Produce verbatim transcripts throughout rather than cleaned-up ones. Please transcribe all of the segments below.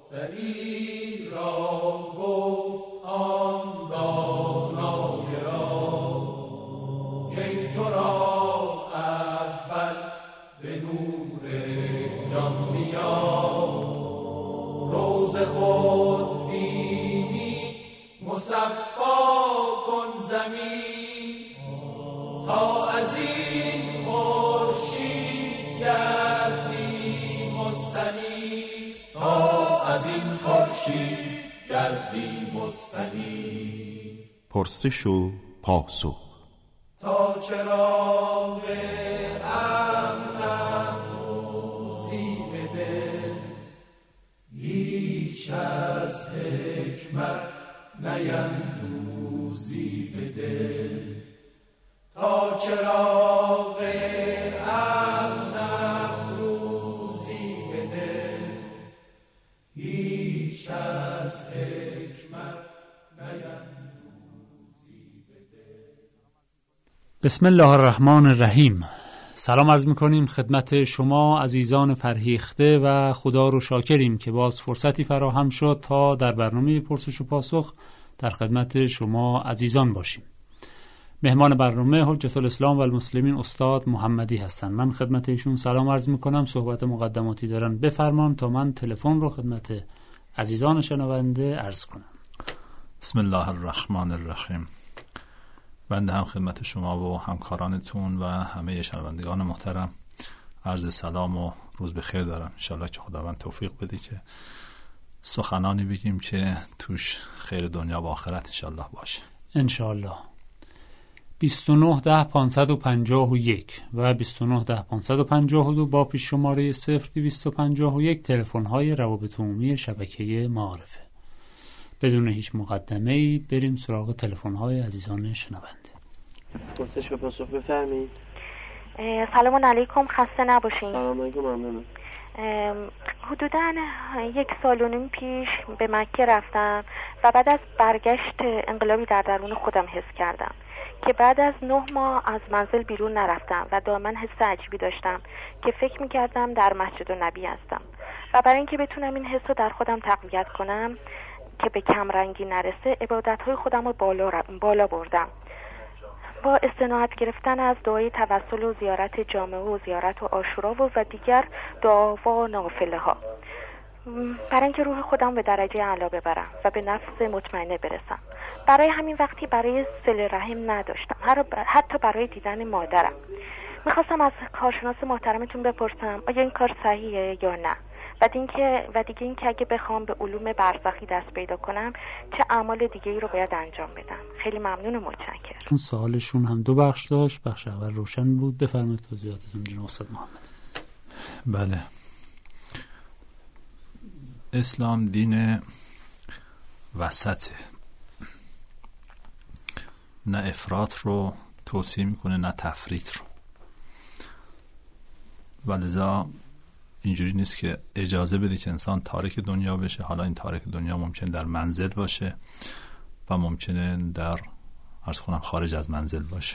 دلی را گفت آن دانای را که تو را اول به نور جان میاد، روز خود بینی مصفا کن زمین، تا از این خورشید گردی مستنیر، تا از این خورشید گردی مستنیر. پرسش و پاسخ. تا چراغ امن افروزی به دل، هیچ از حکمت نیندوزی به دل، تا چراغ امن افروزی به دل، هیچ از حکمت نیندوزی به دل. بسم الله الرحمن الرحیم. سلام عرض میکنیم خدمت شما عزیزان فرهیخته و خدا رو شاکریم که باز فرصتی فراهم شد تا در برنامه پرسش و پاسخ در خدمت شما عزیزان باشیم. مهمان برنامه حجت الاسلام و المسلمین استاد محمدی هستند. من خدمت ایشون سلام عرض میکنم. صحبت مقدماتی دارن بفرمان تا من تلفن رو خدمت عزیزان شنونده عرض کنم. بسم الله الرحمن الرحیم. بنده هم خدمت شما و همکارانتون و همه شنوندگان محترم عرض سلام و روز بخیر دارم. انشالله که خداوند توفیق بده که سخنانی بگیم که توش خیر دنیا و آخرت انشالله باشه. انشالله. بیست و نه ده پانصد و پنجاه و یک و بیست و نه ده پانصد و پنجاه و دو با پیش شماره صفر دویست و پنجاه و یک تلفن های روابط عمومی شبکه معارفه. بدون هیچ مقدمه‌ای بریم سراغ تلفن های عزیزان شنونده. پرسش و پاسخ بفرمایید. سلام علیکم، خسته نباشین. سلام علیکم، ممنونم. حدوداً یک سال و نیم پیش به مکه رفتم و بعد از برگشت انقلابی در درون خودم حس کردم که بعد از نه ماه از منزل بیرون نرفتم و دائما حس عجیبی داشتم که فکر میکردم در مسجد النبی هستم و برای اینکه بتونم این حس رو در خودم تقویت کنم که به کمرنگی نرسه عبادت‌های خودم رو بالا, بالا بردم با استناد گرفتن از دعای توسل و زیارت جامعه و زیارت و عاشورا و, و دیگر دعا و نافله ها، برای اینکه روح خودم به درجه اعلی ببرم و به نفس مطمئنه برسم. برای همین وقتی برای صله رحم نداشتم، حتی برای دیدن مادرم. میخواستم از کارشناس محترمتون بپرسم آیا این کار صحیحه یا نه، و اینکه و دیگه اینکه اگه بخوام به علوم برزخی دست پیدا کنم چه اعمال دیگه ای رو باید انجام بدم. خیلی ممنون و متشکرم. اون سوالشون هم دو بخش داشت. بخش اول روشن بود. بفرمایید توضیحاتتون جناب استاد محمد. بله، اسلام دین وسطه، نه افراط رو توصیه میکنه نه تفریط رو، ولذا اینجوری نیست که اجازه بده که انسان تارک دنیا بشه. حالا این تارک دنیا ممکن در منزل باشه و ممکنه در عرض کنم خارج از منزل باشه.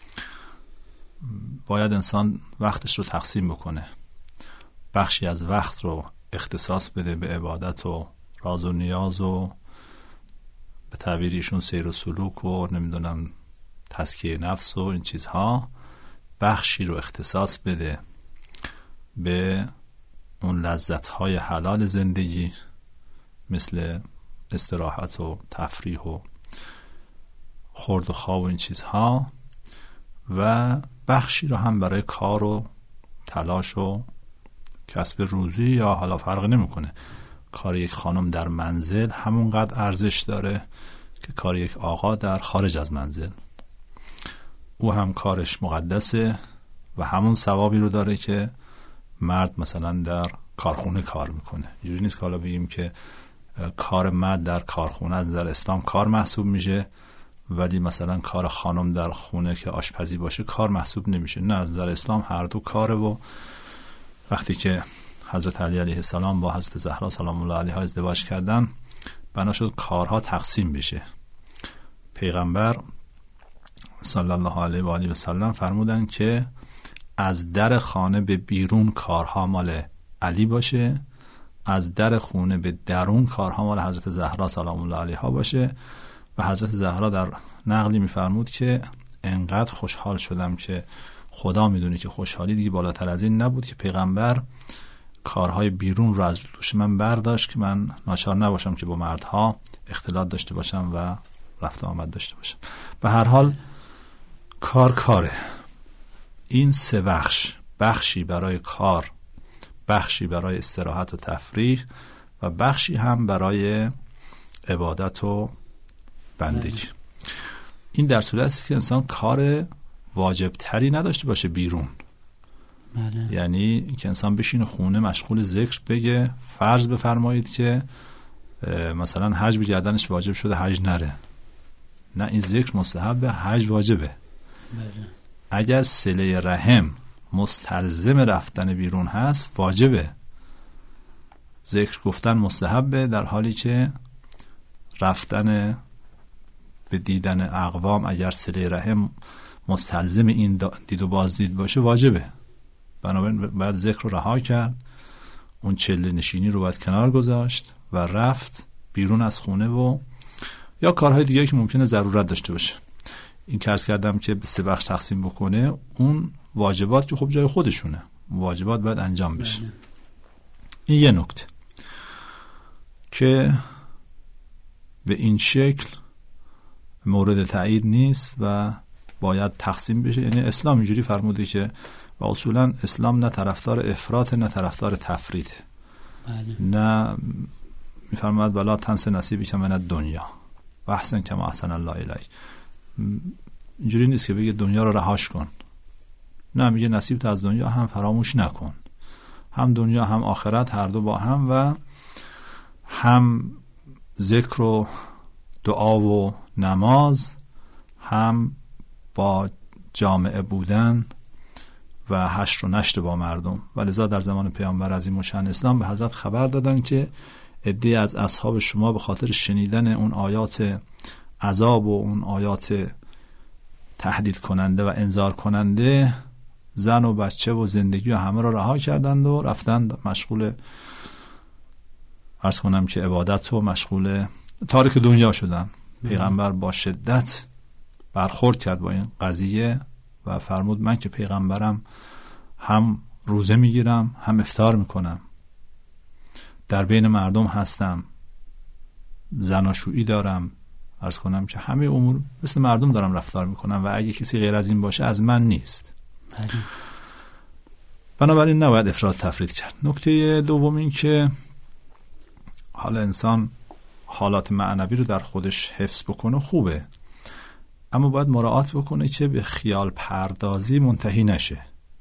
باید انسان وقتش رو تقسیم بکنه، بخشی از وقت رو اختصاص بده به عبادت و راز و نیاز و به تعبیریشون سیر و سلوک و نمیدونم تزکیه نفس و این چیزها، بخشی رو اختصاص بده به اون لذت‌های حلال زندگی مثل استراحت و تفریح و خورد و خواب و این چیزها، و بخشی رو هم برای کار و تلاش و کسب روزی، یا حالا فرق نمیکنه کار یک خانم در منزل همونقدر ارزش داره که کار یک آقا در خارج از منزل. او هم کارش مقدسه و همون ثوابی رو داره که مرد مثلا در کارخونه کار میکنه. اینجوری نیست که حالا بگیم که کار مرد در کارخونه از در اسلام کار محسوب میشه ولی مثلا کار خانم در خونه که آشپزی باشه کار محسوب نمیشه. نه، از در اسلام هر دو کاره. و وقتی که حضرت علی علیه السلام با حضرت زهرا سلام الله علیها ازدواج کردن، بنا شد کارها تقسیم بشه. پیغمبر صلی الله علیه و آله و سلم فرمودن که از در خانه به بیرون کارها مال علی باشه از در خونه به درون کارها مال حضرت زهرا سلام الله علیها باشه. و حضرت زهرا در نقلی میفرمود که انقدر خوشحال شدم که خدا میدونه که خوشحالی دیگه بالاتر از این نبود که پیغمبر کارهای بیرون رو از دوش من برداشت که من ناچار نباشم که با مردها اختلاط داشته باشم و رفت آمد داشته باشم. به هر حال کار کاره. این سه بخش، بخشی برای کار، بخشی برای استراحت و تفریح و بخشی هم برای عبادت و بندگی. این در صورتی است که انسان کار واجب تری نداشته باشه بیرون. بله. یعنی که انسان بشینه خونه مشغول ذکر بگه فرض بفرمایید که مثلا حج به گردنش واجب شده حج نره. نه، این ذکر مستحبه، حج واجبه. بله. اگر صله رحم مستلزم رفتن بیرون هست واجبه. ذکر گفتن مستحبه در حالی که رفتن به دیدن اقوام اگر صله رحم مستلزم این دید و بازدید باشه واجبه. بنابراین باید ذکر رو رها کرد، اون چله نشینی رو باید کنار گذاشت و رفت بیرون از خونه و یا کارهای دیگه که ممکنه ضرورت داشته باشه. این که عرض کردم که به سه بخش تقسیم بکنه، اون واجبات که خب جای خودشونه، واجبات باید انجام بشه. بله. این یه نکته که به این شکل مورد تایید نیست و باید تقسیم بشه. یعنی اسلام اینجوری فرموده که و اصولا اسلام نه طرفدار افراط نه طرفدار تفرید. بله. نه میفرماید ولا تنس نصیبی که من دنیا و احسن کما احسن الله الیک. اینجوری نیست که بگه دنیا رو رهاش کن. نه، میگه نصیبت از دنیا هم فراموش نکن. هم دنیا هم آخرت هر دو با هم و هم ذکر و دعا و نماز، هم با جامعه بودن و حشر و نشر با مردم. ولذا در زمان پیامبر عظیم الشأن اسلام به حضرت خبر دادن که عده‌ای از اصحاب شما به خاطر شنیدن اون آیات عذاب و اون آیات تهدید کننده و انذار کننده زن و بچه و زندگی و همه را رها کردند و رفتند مشغول عرض کنم که عبادت و مشغول تارک دنیا شدن. پیغمبر با شدت برخورد کرد با این قضیه و فرمود من که پیغمبرم هم روزه میگیرم هم افطار میکنم، در بین مردم هستم، زناشویی دارم، عرض کنم که همه امور مثل مردم دارم رفتار میکنم و اگه کسی غیر از این باشه از من نیست. بله. بنابراین نباید افراط تفرید کرد. نکته دوم این که حالا انسان حالات معنوی رو در خودش حفظ بکنه خوبه، اما باید مراعات بکنه که به خیال پردازی منتهی نشه.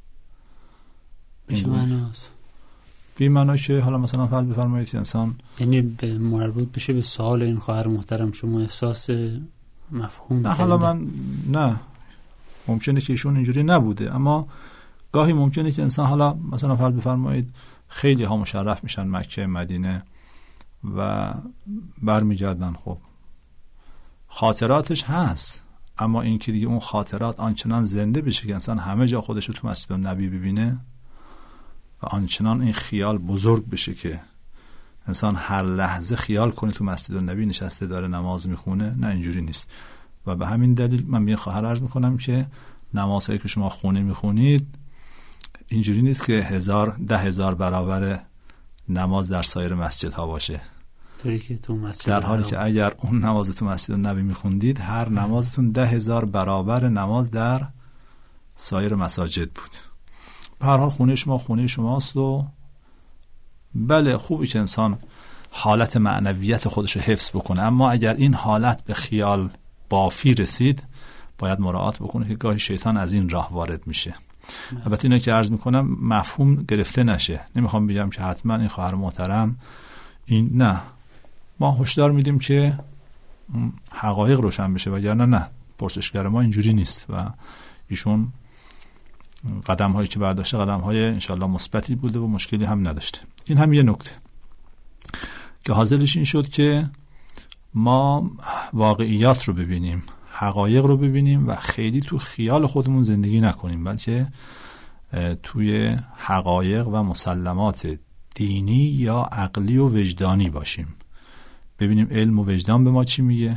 بشه معناست بی معنا که حالا مثلا فرض بفرمایید انسان یعنی به مربوط بشه به سوال این خواهر محترم شما احساس مفهوم. نه حالا من نه ممکنه که ایشون اینجوری نبوده، اما گاهی ممکنه که انسان حالا مثلا فرض بفرمایید خیلی ها مشرف میشن مکه مدینه و برمیگردن، خب خاطراتش هست، اما این که دیگه اون خاطرات آنچنان زنده بشه که انسان همه جا خودش رو تو مسجد النبی ببینه و آنچنان این خیال بزرگ بشه که انسان هر لحظه خیال کنه تو مسجد النبی نشسته داره نماز میخونه، نه اینجوری نیست. و به همین دلیل من به خواهر عرض میکنم که نمازهایی که شما خونه میخونید اینجوری نیست که هزار ده هزار برابر نماز در سایر مسجدها باشه، که تو مسجد در حالی که اگر اون نماز تو مسجد النبی میخوندید هر نمازتون ده هزار برابر نماز در سایر مساجد بود. به هر حال خونه شما خونه شماست و بله خوبی که انسان حالت معنویت خودش رو حفظ بکنه، اما اگر این حالت به خیال بافی رسید باید مراعات بکنه که گاهی شیطان از این راه وارد میشه. البته اینا که عرض میکنم مفهوم گرفته نشه، نمیخوام بگم که حتما این خواهر محترم این نه، ما هشدار میدیم که حقایق روشن بشه، وگرنه نه پرسشگر ما اینجوری نیست و ایشون قدم هایی که برداشته قدم های انشالله مثبتی بوده و مشکلی هم نداشته. این هم یه نکته که حاصلش این شد که ما واقعیات رو ببینیم، حقایق رو ببینیم و خیلی تو خیال خودمون زندگی نکنیم، بلکه توی حقایق و مسلمات دینی یا عقلی و وجدانی باشیم. ببینیم علم و وجدان به ما چی میگه،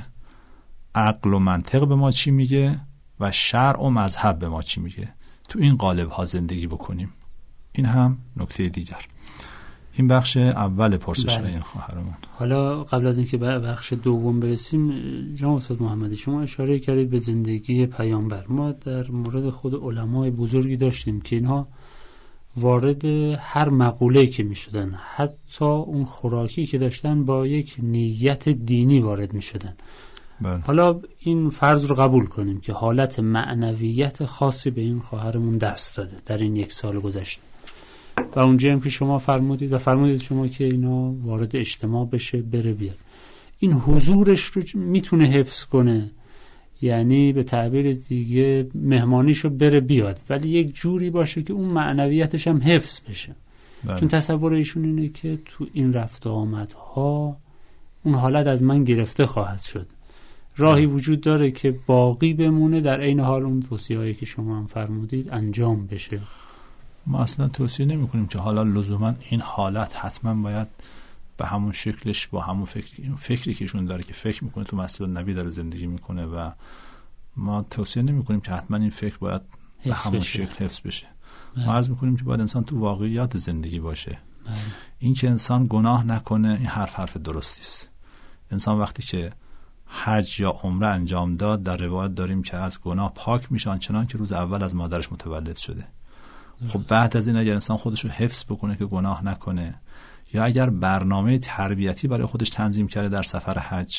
عقل و منطق به ما چی میگه و شرع و مذهب به ما چی میگه، تو این قالب ها زندگی بکنیم. این هم نکته دیگر. این بخش اول پرسش بله. این خواهرمون. حالا قبل از اینکه به بخش دوم برسیم، جناب استاد محمدی شما اشاره کردید به زندگی پیامبر. ما در مورد خود علمای بزرگی داشتیم که اینها وارد هر مقوله‌ای که می‌شدن، حتی اون خوراکی که داشتن، با یک نیت دینی وارد می‌شدن. بله. حالا این فرض رو قبول کنیم که حالت معنویت خاصی به این خواهرمون دست داده در این یک سال گذشته و اونجا هم که شما فرمودید و فرمودید شما که اینا وارد اجتماع بشه، بره بیاد، این حضورش رو میتونه حفظ کنه، یعنی به تعبیر دیگه مهمانیشو بره بیاد، ولی یک جوری باشه که اون معنویتش هم حفظ بشه. بله. چون تصور ایشون اینه که تو این رفت و آمدها اون حالت از من گرفته خواهد شد. راهی وجود داره که باقی بمونه، در عین حال اون توصیه‌هایی که شما هم فرمودید انجام بشه. ما اصلا توصیه نمی کنیم که حالا لزوما این حالت حتما باید به همون شکلش، با همون فکری فکری که ایشون داره که فکر میکنه تو مسجد النبی داره زندگی میکنه، و ما توصیه نمی کنیم که حتما این فکر باید به همون بشه. شکل حفظ بشه. ما عرض میکنیم که باید انسان تو واقعیات زندگی باشه. بله. این که انسان گناه نکنه، این حرف حرف درستی است. انسان وقتی که حج یا عمره انجام داد، در روایت داریم که از گناه پاک میشه آنچنان که روز اول از مادرش متولد شده. خب بعد از این اگر انسان خودش رو حفظ بکنه که گناه نکنه، یا اگر برنامه تربیتی برای خودش تنظیم کرده در سفر حج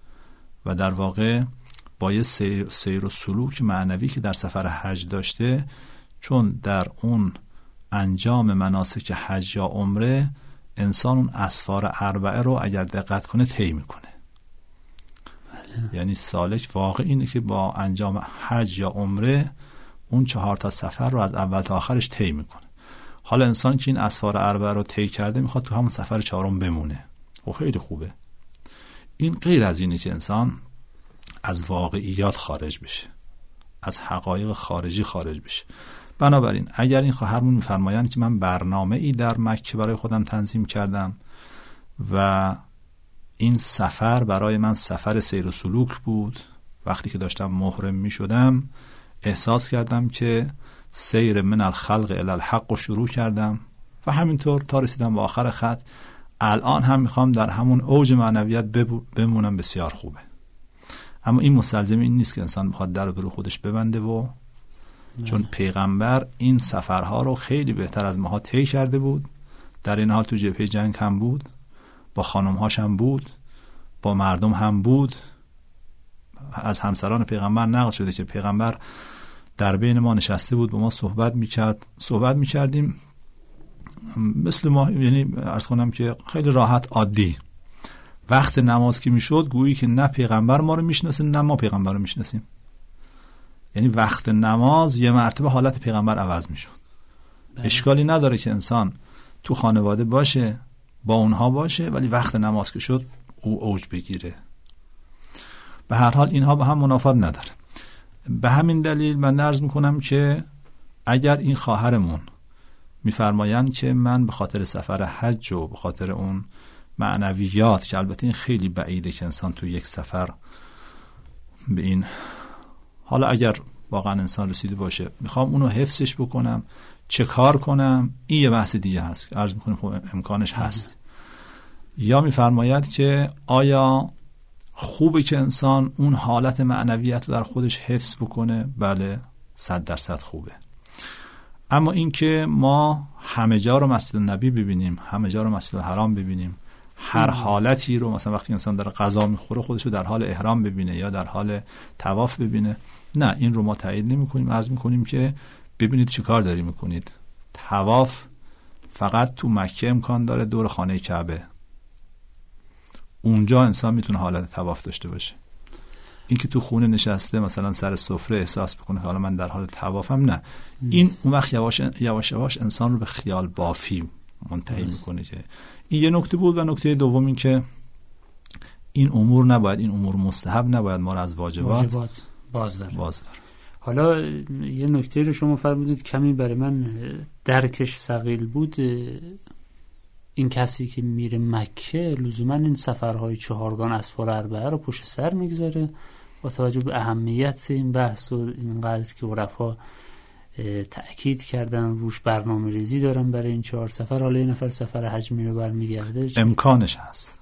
و در واقع با یه سیر, سیر و سلوک معنوی که در سفر حج داشته، چون در اون انجام مناسک حج یا عمره انسان اون اسفار اربعه رو اگر دقت کنه طی میکنه. بله. یعنی سالک واقع اینه که با انجام حج یا عمره اون چهار تا سفر رو از اول تا آخرش طی میکنه. حالا انسان که این اسفار اربعه رو طی کرده میخواد تو همون سفر چهارم بمونه. خب خیلی خوبه. این غیر از اینه که انسان از واقعیات خارج بشه، از حقایق خارجی خارج بشه. بنابراین اگر این خواهرمون میفرمایند که من برنامه ای در مکه برای خودم تنظیم کردم و این سفر برای من سفر سیر و سلوک بود، وقتی که داشتم محرم میشدم احساس کردم که سیر من الخلق الی الحق رو شروع کردم و همینطور تا رسیدم به آخر خط. الان هم میخوام در همون اوج معنویت بمونم. بسیار خوبه. اما این مستلزم این نیست که انسان بخواد در رو به رو خودش ببنده، و چون پیغمبر این سفرها رو خیلی بهتر از ماها طی کرده بود. در این حال تو جبهه جنگ هم بود، با خانمهاش هم بود، با مردم هم بود. از همسران پیغمبر نقل شده که پیغمبر در بین ما نشسته بود، با ما صحبت میکرد صحبت میکردیم مثل ما، یعنی عرض کنم که خیلی راحت عادی. وقت نماز که میشد گویی که نه پیغمبر ما رو میشناسه نه ما پیغمبر رو میشناسیم. یعنی وقت نماز یه مرتبه حالت پیغمبر عوض میشد. اشکالی نداره که انسان تو خانواده باشه، با اونها باشه، ولی وقت نماز که شد او اوج بگیره. به هر حال اینها با هم منافات نداره. به همین دلیل من عرض میکنم که اگر این خواهرمون میفرمایند که من به خاطر سفر حج و به خاطر اون معنویات، که البته این خیلی بعیده که انسان تو یک سفر به این، حالا اگر واقعا انسان رسیده باشه میخوام اونو حفظش بکنم، چه کار کنم، این یه بحث دیگه هست که عرض میکنم خب امکانش هست. یا میفرماید که آیا خوبه که انسان اون حالت معنویت رو در خودش حفظ بکنه؟ بله، صد درصد خوبه. اما این که ما همه جا رو مسجد النبی ببینیم، همه جا رو مسجد الحرام ببینیم، هر حالتی رو، مثلا وقتی انسان داره غذا میخوره خودش رو در حال احرام ببینه یا در حال طواف ببینه، نه، این رو ما تایید نمی‌کنیم. عرض می‌کنیم که ببینید چی کار داری می‌کنید. طواف فقط تو مکه امکان داره، دور خانه کعبه. اونجا انسان میتونه حالت طواف داشته باشه. این که تو خونه نشسته مثلا سر سفره احساس بکنه که حالا من در حال طوافم، نه. این اون وقت یواش یواش یواش انسان رو به خیال بافی منتهی میکنه. که این یه نکته بود. و نکته دوم این که این امور نباید، این امور مستحب نباید ما رو از واجبات, واجبات باز داره. باز داره. حالا یه نکته رو شما فرمودید کمی برای من درکش ثقیل بود. این کسی که میره مکه لزوما این سفرهای چهارگان اسفار اربعه رو پشت سر میگذاره. با توجه به اهمیت این بحث و این قضیه که عرفا تأکید کردن روش، برنامه ریزی دارن برای این چهار سفر. حالا یه نفر سفر حج میره برمیگرده، امکانش هست،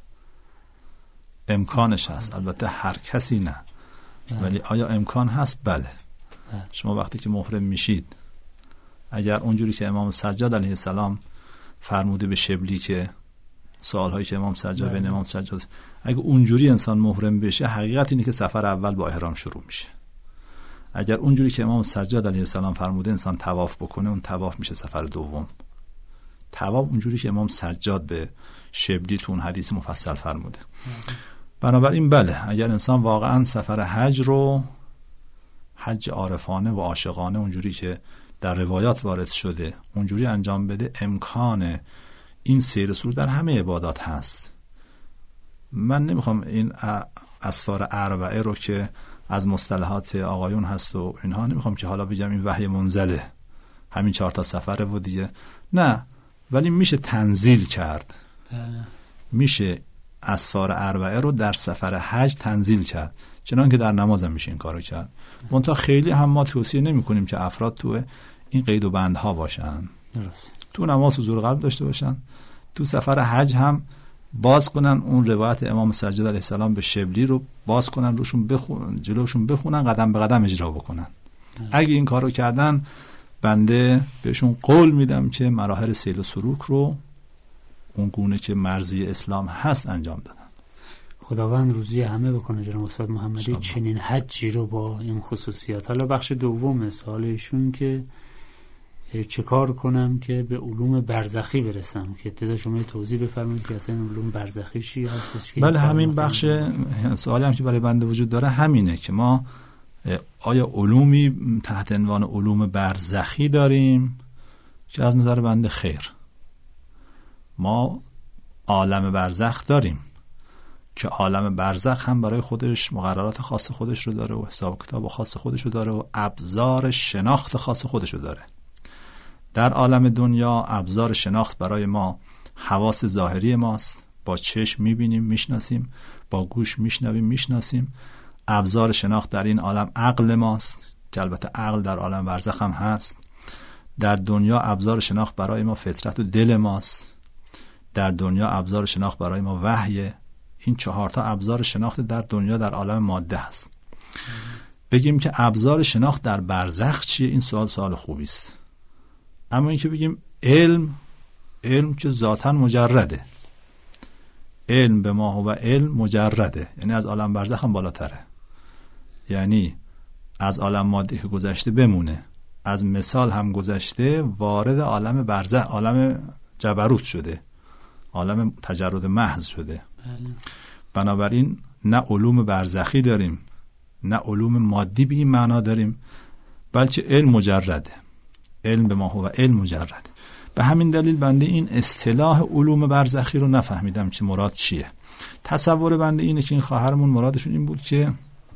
امکانش هست. البته هر کسی نه، ولی آیا امکان هست؟ بله. شما وقتی که محرم میشید، اگر اونجوری که امام سجاد علیه السلام فرموده به شبلی که سوالهایی که امام سجاد بین امام سجاد، اگه اونجوری انسان محرم بشه، حقیقت اینه که سفر اول با احرام شروع میشه. اگر اونجوری که امام سجاد علیه السلام فرموده انسان طواف بکنه، اون طواف میشه سفر دوم. طواف اونجوری که امام سجاد به شبلی تو اون حدیث مفصل فرموده. بنابراین بله، اگر انسان واقعا سفر حج رو حج عارفانه و عاشقانه اونجوری که در روایات وارد شده اونجوری انجام بده، امکان این سیر سرود در همه عبادات هست. من نمیخوام این اسفار اربعه رو که از مصطلحات آقایون هست و اینها، نمیخوام که حالا بگم این وحی منزله، همین چهار تا سفره و دیگه نه، ولی میشه تنزیل کرد. میشه اسفار اربعه رو در سفر حج تنزیل کرد، چنان که در نماز هم میشه این کارو کرد. منتها خیلی هم ما توصیه نمی کنیم که افراد تو این قید و بندها باشن. درست. تو نماز حضور قلب داشته باشن، تو سفر حج هم باز کنن اون روایت امام سجاد علیه السلام به شبلی رو باز کنن، روشون بخون، جلوشون بخونن، قدم به قدم اجرا بکنن. اگه این کارو کردن، بنده بهشون قول میدم که مراحل سیل و سلوک رو اون گونه که مرضی اسلام هست انجام دادن. خداوند روزی همه بکنه جناب استاد محمدی چنین حجی رو با این خصوصیات. حالا بخش دوم سوالشون که چه کار کنم که به علوم برزخی برسم، که ابتدا شما توضیح بفرمایید که اصلا علوم برزخی چی هستش. بله، همین بخش سوالی هم که برای بنده وجود داره همینه که ما آیا علومی تحت عنوان علوم برزخی داریم که از نظر بنده خیر. ما عالم برزخ داریم که عالم برزخ هم برای خودش مقررات خاص خودش رو داره و حساب کتاب خاص خودش رو داره و ابزار شناخت خاص خودش رو داره. در عالم دنیا ابزار شناخت برای ما حواس ظاهری ماست، با چشم میبینیم میشناسیم، با گوش میشنویم میشناسیم. ابزار شناخت در این عالم عقل ماست که البته عقل در عالم برزخ هم هست. در دنیا ابزار شناخت برای ما فطرت و دل ماست. در دنیا ابزار شناخت برای ما وحیه. این چهار تا ابزار شناخت در دنیا در عالم ماده هست. بگیم که ابزار شناخت در برزخ چیه؟ این سوال سوال خوبی است. اما این که بگیم علم، علم که ذاتاً مجرده، علم به ما هو علم مجرده، یعنی از عالم برزخ هم بالاتره، یعنی از عالم ماده که گذشته بمونه، از مثال هم گذشته، وارد عالم برزخ، عالم جبروت شده، عالم تجرد محض شده. بله. بنابراین نه علوم برزخی داریم نه علوم مادی به این معنا داریم، بلکه علم مجرده، علم به ما هو علم مجرد. به همین دلیل بنده این اصطلاح علوم برزخی رو نفهمیدم چه مراد چیه. تصور بنده اینه که این خواهرمون مرادشون این بود که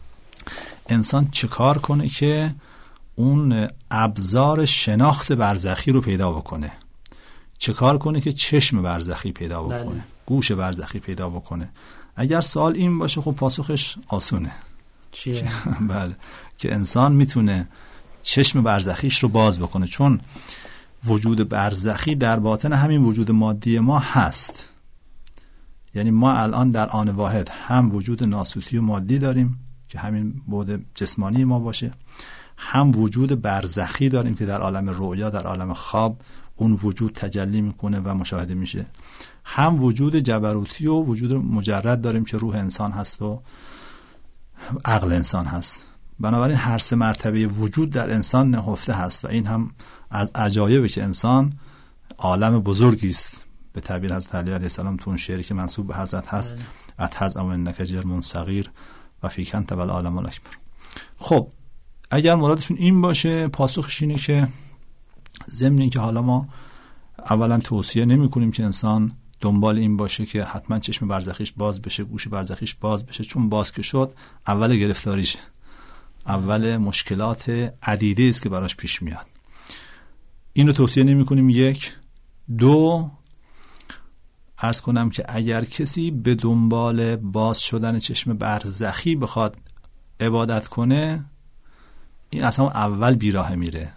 انسان چه کار کنه که اون ابزار شناخت برزخی رو پیدا بکنه، چه کار کنه که چشم برزخی پیدا بکنه. بله. گوش برزخی پیدا بکنه. اگر سوال این باشه خب پاسخش آسونه. چیه؟ بله، که انسان میتونه چشم برزخیش رو باز بکنه، چون وجود برزخی در باطن همین وجود مادی ما هست. یعنی ما الان در آن واحد هم وجود ناسوتی و مادی داریم که همین بعد جسمانی ما باشه، هم وجود برزخی داریم که در عالم رؤیا، در عالم خواب اون وجود تجلی میکنه و مشاهده میشه، هم وجود جبروتی و وجود مجرد داریم که روح انسان هست و عقل انسان هست. بنابراین هر سه مرتبه وجود در انسان نهفته هست و این هم از عجایبه که انسان عالم بزرگی است. به تعبیر حضرت علی علیه السلام تو اون شعری که منسوب به حضرت هست، اتحز او انک جرم صغیر و فیکن تبل عالم الاکبر. خب اگر مرادشون این باشه، پاسخش اینه که ضمن این که حالا ما اولا توصیه نمی کنیم که انسان دنبال این باشه که حتما چشم برزخیش باز بشه، گوش برزخیش باز بشه، چون باز که شد اول گرفتاریشه، اول مشکلات عدیده است که براش پیش میاد. این رو توصیه نمی کنیم. یک. دو، عرض کنم که اگر کسی به دنبال باز شدن چشم برزخی بخواد عبادت کنه، این اصلا اول بیراه میره.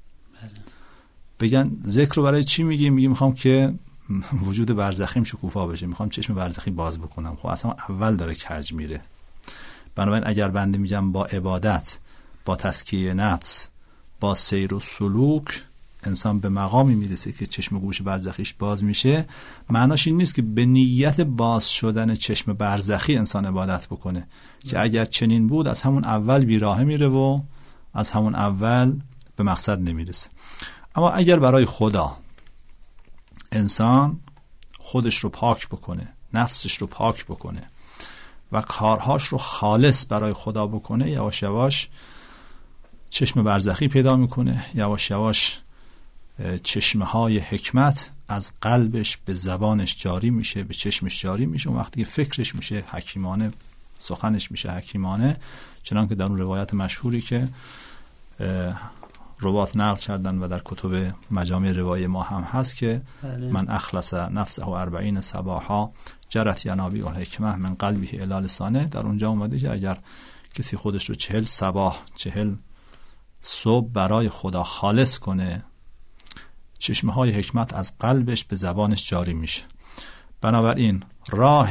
بگن ذکر رو برای چی میگی؟ میگی میخوام که وجود برزخیم شکوفا بشه، میخوام چشم برزخی باز بکنم. خب اصلا اول داره کج میره. بنابراین اگر بنده میگم با عبادت، با تزکیه نفس، با سیر و سلوک انسان به مقامی میرسه که چشم گوش برزخیش باز میشه، معناش این نیست که به نیت باز شدن چشم برزخی انسان عبادت بکنه، که اگر چنین بود از همون اول بیراه میره و از همون اول به مقصد نمیرسه. اما اگر برای خدا انسان خودش رو پاک بکنه، نفسش رو پاک بکنه و کارهاش رو خالص برای خدا بکنه، یواش یواش چشم برزخی پیدا میکنه، یواش یواش چشمه های حکمت از قلبش به زبانش جاری میشه، به چشمش جاری میشه. اون وقتی که فکرش میشه حکیمانه، سخنش میشه حکیمانه، چنان که در اون روایت مشهوری که روات نقل کردن و در کتب مجامع روایی ما هم هست که بله. من اخلص نفسه و اربعین صباحا جرت ینابی الحکمه من قلبه الی لسانه. در اونجا اومده که اگر کسی خودش رو چهل صباح، چهل صبح برای خدا خالص کنه، چشمه های حکمت از قلبش به زبانش جاری میشه. بنابراین راه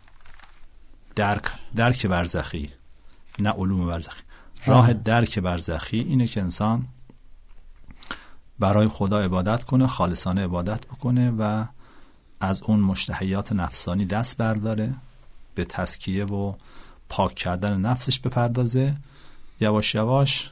درک درک برزخی، نه علوم برزخی، راه درک برزخی اینه که انسان برای خدا عبادت کنه، خالصانه عبادت بکنه و از اون مشتهیات نفسانی دست برداره، به تزکیه و پاک کردن نفسش بپردازه، یواش یواش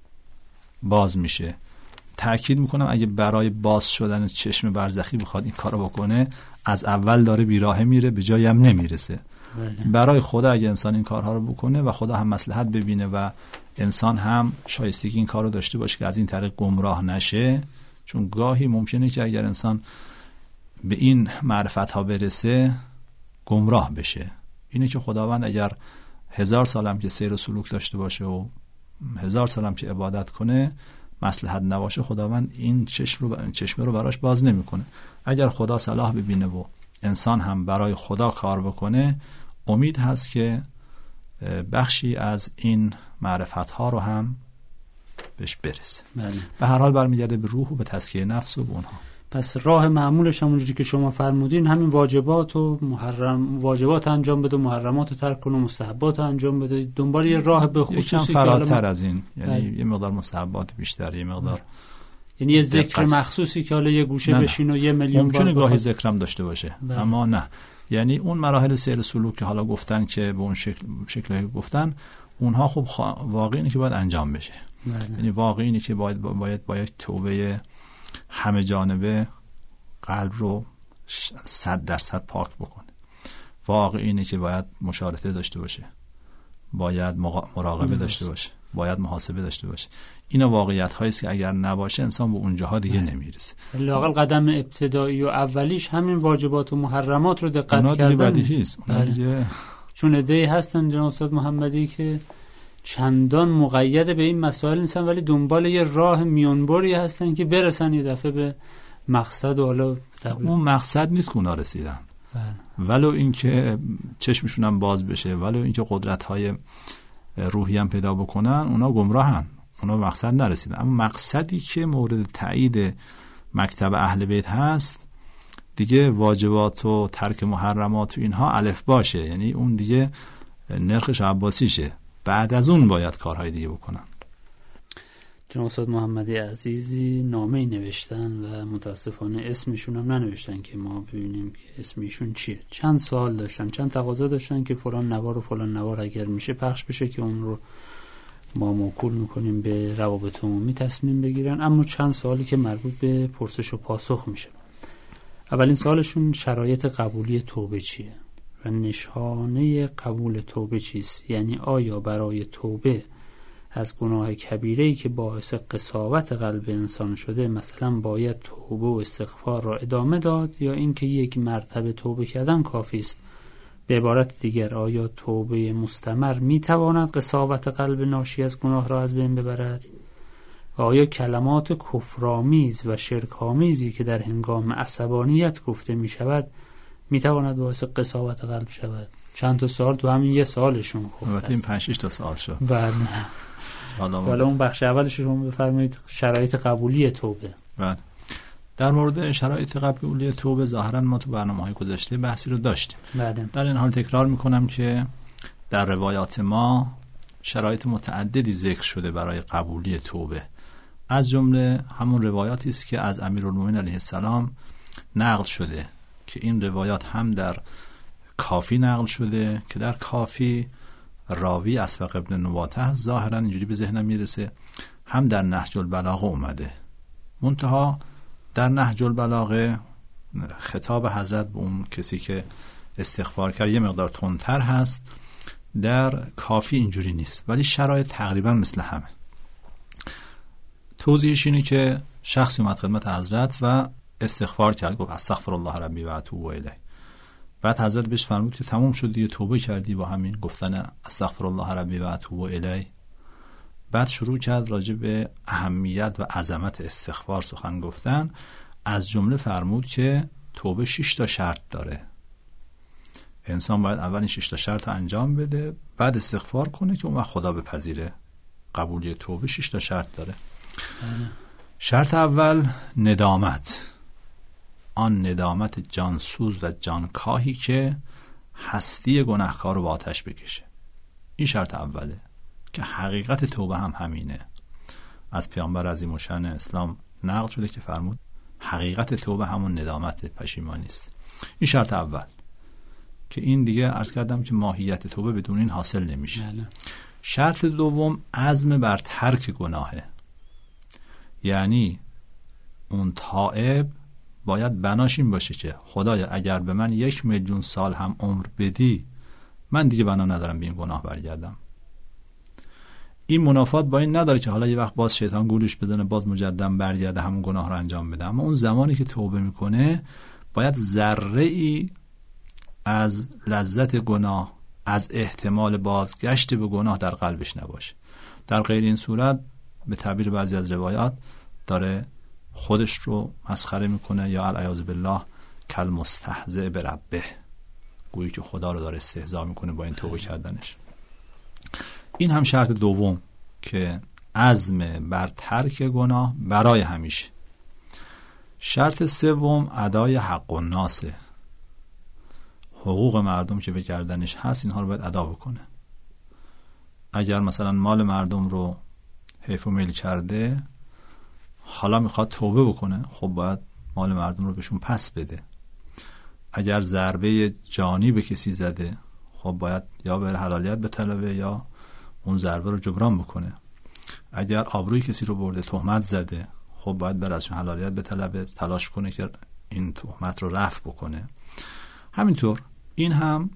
باز میشه. تأکید میکنم اگه برای باز شدن چشم برزخی بخواد این کارو بکنه، از اول داره بیراه میره، به جایی هم نمیرسه. برای خدا اگه انسان این کارها رو بکنه و خدا هم مصلحت ببینه و انسان هم شایستگی این کار رو داشته باشه که از این طریق گمراه نشه، چون گاهی ممکنه که اگر انسان به این معرفت ها برسه گمراه بشه. اینه که خداوند اگر هزار سالم که سیر و سلوک داشته باشه و هزار سالم که عبادت کنه مصلحت نباشه، خداوند این چشم رو چشمه رو براش باز نمیکنه. اگر خدا صلاح ببینه و انسان هم برای خدا کار بکنه، امید هست که بخشی از این معرفت ها رو هم بهش برسه. بله. به هر حال برمیگرده به روح و به تزکیه نفس و به اونها. پس راه معمولش همونجوری که شما فرمودین همین واجبات و محرم واجبات انجام بده، محرمات ترک کنه، مستحبات انجام بده، دنبال یه راه به خصوصی یکم فراتر از این، یعنی بله. یه مقدار مستحبات بیشتر، یه مقدار یعنی یه ذکر مخصوصی که حالا یه گوشه نه بشین و یه میلیون بار ممکنه گاهی ذکرم داشته باشه بله. اما نه، یعنی اون مراحل سیر سلوک که حالا گفتن که به اون شکل شکلی گفتن، اونها خب واقعی اینه که باید انجام بشه. بله. یعنی واقعی اینه که باید باید باید توبه همه جانبه قلب رو صد درصد پاک بکنه. واقعی اینه که باید مشارطه داشته باشه، باید مراقبه داشته باشه، باید محاسبه داشته باشه. اینا واقعیت هایی است که اگر نباشه انسان به اونجاها دیگه نمیرسه. لااقل قدم ابتدایی و اولیش همین واجبات و محرمات رو دقت کردن. بدیهی است. چون عده‌ای هستن جناب استاد محمدی که چندان مقید به این مسائل نیستن ولی دنبال یه راه میانبری هستن که برسن یه دفعه به مقصد. و حالا اون مقصد نیست که اونا رسیدن، ولو اینکه چشمشون هم باز بشه، ولو اینکه قدرت‌های روحی هم پیدا بکنن، اونا گمراهن، اونا مقصد نرسیدن. اما مقصدی که مورد تایید مکتب اهل بیت هست دیگه واجبات و ترک محرمات و اینها الف باشه، یعنی اون دیگه نرخش عباسیشه. بعد از اون باید کارهای دیگه بکنن. جناب استاد محمدی عزیزی نامه‌ای نوشتن و متاسفانه اسمشون هم ننوشتن که ما ببینیم که اسمشون چیه. چند سوال داشتن، چند تقاضا داشتن که فلان نوار و فلان نوار اگر میشه پخش بشه که اون رو ما موکول میکنیم به روابط عمومی تصمیم بگیرن. اما چند سوالی که مربوط به پرسش و پاسخ میشه. اولین سوالشون شرایط قبولی توبه چیه و نشانه قبول توبه چیست؟ یعنی آیا برای توبه از گناه کبیره‌ای که باعث قساوت قلب انسان شده مثلا باید توبه و استغفار را ادامه داد، یا اینکه یک مرتبه توبه کردن کافی است؟ به عبارت دیگر آیا توبه مستمر میتواند قساوت قلب ناشی از گناه را از بین ببرد؟ و آیا کلمات کفرآمیز و شرک‌آمیزی که در هنگام عصبانیت گفته می شود میتواند باعث قساوت قلب شود. چند تا سوال تو همین یه سالشون خب البته این پنج شش تا سوال شد. بله. حالا اون بخش اولش شما بفرمایید شرایط قبولی توبه. بله. در مورد شرایط قبولی توبه ظاهرا ما تو برنامه‌های گذشته بحثی رو داشتیم. بله. در این حال تکرار میکنم که در روایات ما شرایط متعددی ذکر شده برای قبولی توبه. از جمله همون روایاتی است که از امیرالمومنین علیه السلام نقل شده که این روایات هم در کافی نقل شده که در کافی راوی اسبق ابن نباته ظاهرا اینجوری به ذهنم میرسه، هم در نهج البلاغه اومده. منتها در نهج البلاغه خطاب حضرت به اون کسی که استغفار کرد یه مقدار تندتر هست، در کافی اینجوری نیست، ولی شرایط تقریبا مثل همه. توضیحش اینه که شخصی اومد خدمت حضرت و استغفار کرد، گفت استغفر الله ربی و اتوب الیه. بعد حضرت بهش فرمود که تموم شد دیگه، توبه کردی با همین گفتن استغفر الله ربی و اتوب الیه. بعد شروع کرد راجع به اهمیت و عظمت استغفار سخن گفتن. از جمله فرمود که توبه شش تا شرط داره. انسان باید اول این شش تا شرط رو انجام بده، بعد استغفار کنه که اون وقت خدا بپذیره. قبولی توبه شش تا شرط داره. شرط اول ندامت، آن ندامت جانسوز و جانکاهی که هستی گناهکار رو با آتش بکشه. این شرط اوله که حقیقت توبه هم همینه. از پیامبر عظیم الشأن اسلام نقل شده که فرمود حقیقت توبه همون ندامت، پشیمانی است. این شرط اول که این دیگه عرض کردم که ماهیت توبه بدون این حاصل نمیشه. بله. شرط دوم عزم بر ترک گناهه، یعنی اون تائب باید بناش این باشه که خدایا اگر به من یک میلیون سال هم عمر بدی من دیگه بنا ندارم به این گناه برگردم. این منافات با این نداره که حالا یه وقت باز شیطان گولش بزنه باز مجددا برگرده همون گناه رو انجام بده، اما اون زمانی که توبه میکنه باید ذره ای از لذت گناه، از احتمال بازگشت به گناه در قلبش نباشه. در غیر این صورت به تعبیر بعضی از روایات داره خودش رو مسخره میکنه یا العیاذ بالله کل مستهزئ بربه، گویی که خدا رو داره استهزا میکنه با این توبه کردنش. این هم شرط دوم که عزم بر ترک گناه برای همیشه. شرط سوم ادای حق الناس، حقوق مردم که به گردنش هست اینها رو باید ادا بکنه. اگر مثلا مال مردم رو حیف و میل کرده حالا میخواد توبه بکنه، خب باید مال مردم رو بهشون پس بده. اگر ضربه جانی به کسی زده خب باید یا بره حلالیت بطلبه یا اون ضربه رو جبران بکنه. اگر آبروی کسی رو برده، تهمت زده، خب باید بره ازشون حلالیت بطلبه، تلاش کنه که این تهمت رو رفع بکنه. همینطور این هم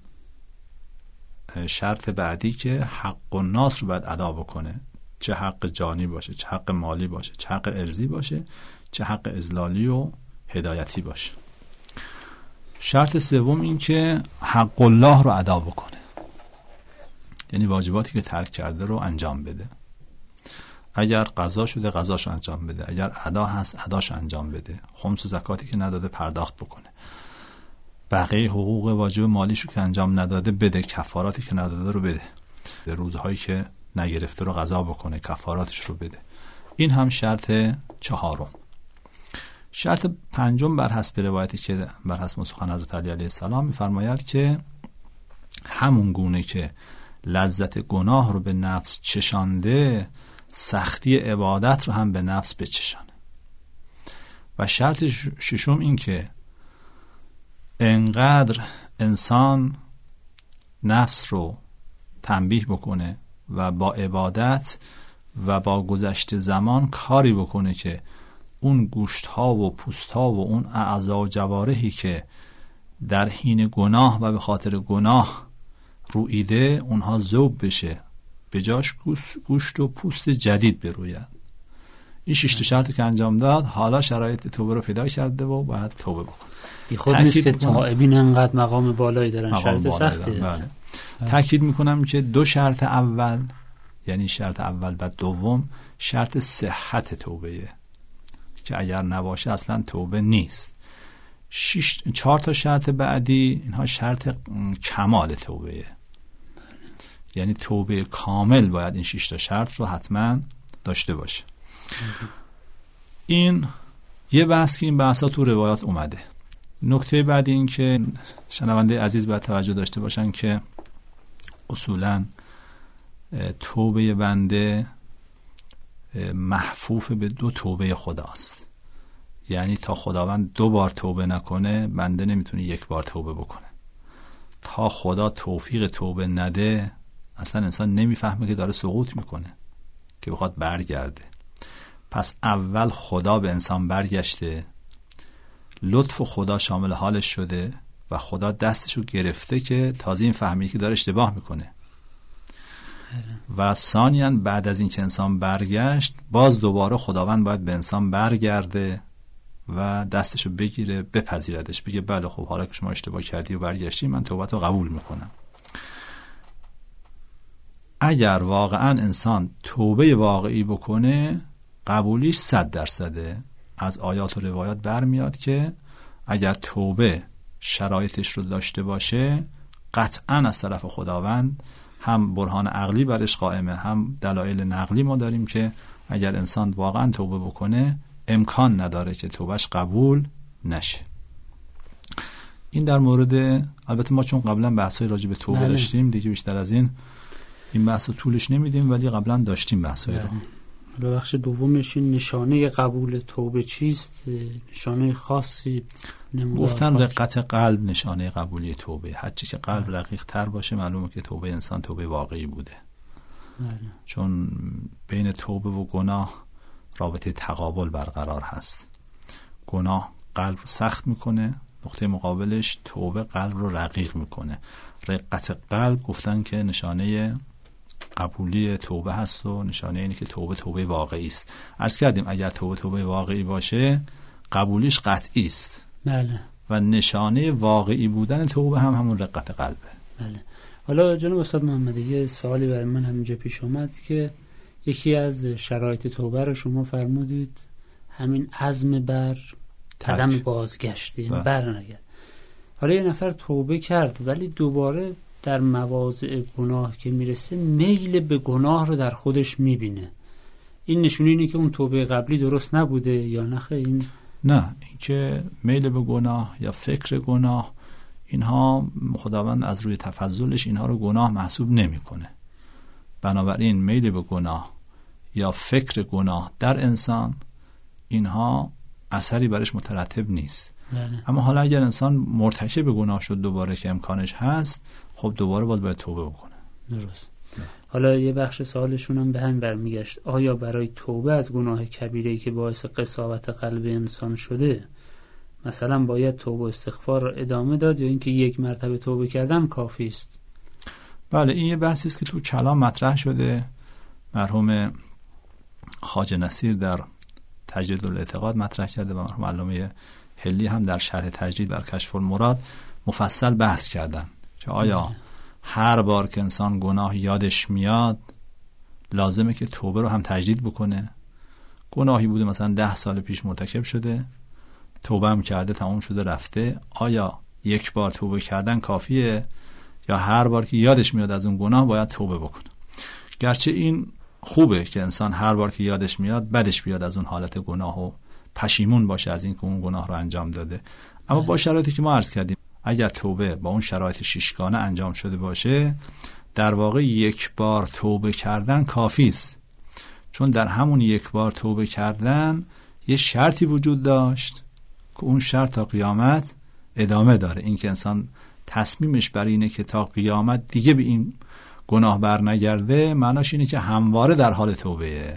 شرط بعدی که حق الناس رو باید ادا بکنه، چه حق جانی باشه، چه حق مالی باشه، چه حق ارضی باشه، چه حق اذلالی و هدایتی باشه. شرط سوم این که حق الله رو ادا بکنه، یعنی واجباتی که ترک کرده رو انجام بده. اگر قضا شده قضاش انجام بده، اگر ادا هست اداش انجام بده، خمس و زکاتی که نداده پرداخت بکنه، بقیه حقوق واجب مالیشو که انجام نداده بده، کفاراتی که نداده رو بده، روزهایی که نگرفته رو قضا بکنه، کفاراتش رو بده. این هم شرط چهارم. شرط پنجم بر حسب روایتی که بر حسب سخن حضرت علی علیه السلام می‌فرماید که همون گونه که لذت گناه رو به نفس چشانده سختی عبادت رو هم به نفس بچشانه. و شرط ششم این که انقدر انسان نفس رو تنبیه بکنه و با عبادت و با گذشت زمان کاری بکنه که اون گوشت ها و پوست ها و اون اعضا و جوارحی که در حین گناه و به خاطر گناه رویده اونها ذوب بشه، به جاش گوشت و پوست جدید بروید. این شش تا شرطی که انجام داد حالا شرایط توبه رو پیدا کرده و باید توبه بکنه. این خود نیست که تائبین انقدر مقام بالایی دارن، شرط سختی دارن. بله. تاکید میکنم که دو شرط اول، یعنی شرط اول و دوم، شرط صحت توبهه که اگر نباشه اصلا توبه نیست. شش چهار تا شرط بعدی اینها شرط کمال توبه، یعنی توبه کامل باید این شش تا شرط رو حتما داشته باشه. این یه بحث که این بحثا تو روایات اومده. نکته بعدی این که شنونده عزیز باید توجه داشته باشن که اصولاً توبه بنده محفوف به دو توبه خداست، یعنی تا خداوند دو بار توبه نکنه بنده نمیتونه یک بار توبه بکنه. تا خدا توفیق توبه نده اصلا انسان نمیفهمه که داره سقوط میکنه که بخواد برگرده. پس اول خدا به انسان برگشته، لطف خدا شامل حالش شده و خدا دستشو گرفته که تازه این فهمی که داره اشتباه میکنه. و ثانیاً بعد از این که انسان برگشت باز دوباره خداوند باید به انسان برگرده و دستشو بگیره، بپذیردش، بگه بله خب حالا که شما اشتباه کردی و برگشتی من توبتو قبول میکنم. اگر واقعاً انسان توبه واقعی بکنه قبولیش صد درصده. از آیات و روایات برمیاد که اگر توبه شرایطش رو داشته باشه قطعاً از طرف خداوند هم برهان عقلی برش قائمه، هم دلایل نقلی ما داریم که اگر انسان واقعا توبه بکنه امکان نداره که توبهش قبول نشه. این در مورد، البته ما چون قبلا بحثای راجع به توبه داشتیم دیگه بیشتر از این این بحث رو طولش نمیدیم، ولی قبلا داشتیم بحثای رو. حالا بخش دومش این نشانه قبول توبه چیست؟ نشانه خاصی گفتن رقت قلب نشانه قبولی توبه. هرچی که قلب رقیق تر باشه معلومه که توبه انسان توبه واقعی بوده. بله. چون بین توبه و گناه رابطه تقابل برقرار هست. گناه قلب رو سخت میکنه، نقطه مقابلش توبه قلب رو رقیق میکنه. رقت قلب گفتن که نشانه قبولی توبه هست و نشانه اینه که توبه توبه واقعی است. عرض کردیم اگر توبه توبه واقعی باشه قبولیش قطعی است. بله. و نشانه واقعی بودن توبه هم همون رقت قلبه. بله. حالا جناب استاد محمدی یه سوالی برای من همینجا پیش اومد که یکی از شرایط توبه رو شما فرمودید همین عزم بر قدم بازگشتی، یعنی بر نگرد. حالا یه نفر توبه کرد ولی دوباره در مواضع گناه که میرسه میل به گناه رو در خودش میبینه، این نشونه اینه که اون توبه قبلی درست نبوده یا نه؟ این نه، این که میل به گناه یا فکر گناه اینها خداوند از روی تفضلش اینها رو گناه محسوب نمیکنه. بنابراین میل به گناه یا فکر گناه در انسان اینها اثری برش مترتب نیست. بله. اما حالا اگر انسان مرتکب به گناه شد دوباره که امکانش هست، خب دوباره باید باید توبه بکنه. درست. ده. حالا یه بخش سوالشون هم به هم برمیگشت، آیا برای توبه از گناه کبیره‌ای که باعث قساوت قلب انسان شده مثلا باید توبه و استغفار را ادامه داد یا اینکه یک مرتبه توبه کردن کافی است؟ بله، این یه بحثی است که تو کلام مطرح شده. مرحوم خواجه نصیر در تجدید الاعتقاد مطرح کرده و مرحوم علامه حلی هم در شرح تجدید در کشف المراد مفصل بحث کردن که آیا مم. هر بار که انسان گناه یادش میاد لازمه که توبه رو هم تجدید بکنه؟ گناهی بوده مثلا ده سال پیش مرتکب شده، توبه هم کرده تمام شده رفته، آیا یک بار توبه کردن کافیه یا هر بار که یادش میاد از اون گناه باید توبه بکنه؟ گرچه این خوبه که انسان هر بار که یادش میاد بدش بیاد از اون حالت گناه و پشیمون باشه از این که اون گناه رو انجام داده، اما با شرایطی که ما عرض کردیم اگر توبه با اون شرایط شیشگانه انجام شده باشه در واقع یک بار توبه کردن کافی است، چون در همون یک بار توبه کردن یه شرطی وجود داشت که اون شرط تا قیامت ادامه داره. این که انسان تصمیمش بر اینه که تا قیامت دیگه به این گناه بر نگرده معناش اینه که همواره در حال توبهه.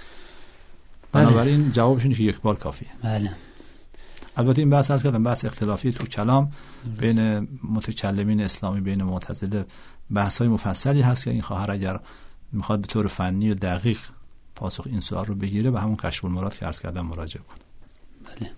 بنابراین جوابش اینه که یک بار کافیه. بله. البته این بحث عرض کردم بحث اختلافی تو کلام بین متکلمین اسلامی بین معتزله بحث‌های مفصلی هست که این خواهر اگر میخواد به طور فنی و دقیق پاسخ این سوال رو بگیره به همون کشف المراد که عرض کردم مراجعه کنه. بله.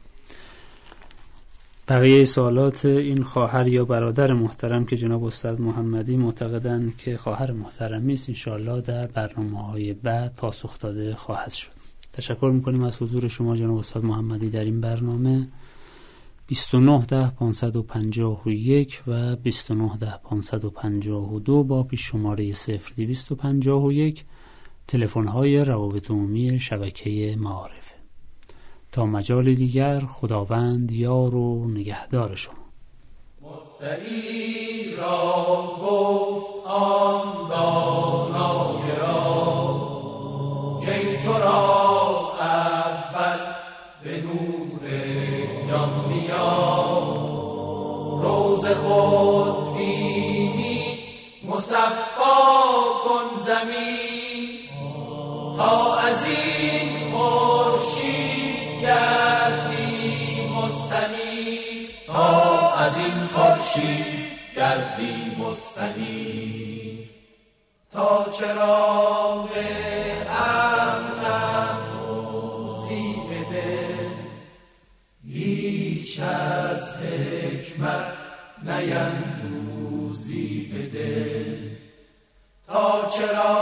بقیه سوالات این خواهر یا برادر محترم که جناب استاد محمدی معتقدند که خواهر محترمی است انشالله در برنامه‌های بعد پاسخ داده خواهد شد. تشکر میکنیم از حضور شما جناب استاد محمدی در این برنامه. بیست و نه ده پانصد و پنجاه و یک و بیست و نه ده پانصد و پنجاه و دو با پیش شماره صفر دویست و پنجاه و یک تلفن‌های روابط عمومی شبکه معارف. تا مجال دیگر، خداوند یار و نگهدار شما. مدعی را گفت آن دانای را که تو را اول به نور جان میاد، روز خود بینی مصفا کن زمین، تا از این خورشید گردی مستنیر، تا از این خورشید گردی مستنیر. تا چراغ امن افروزی به دل، هیچ از حکمت نیندوزی به دل. تا چراغ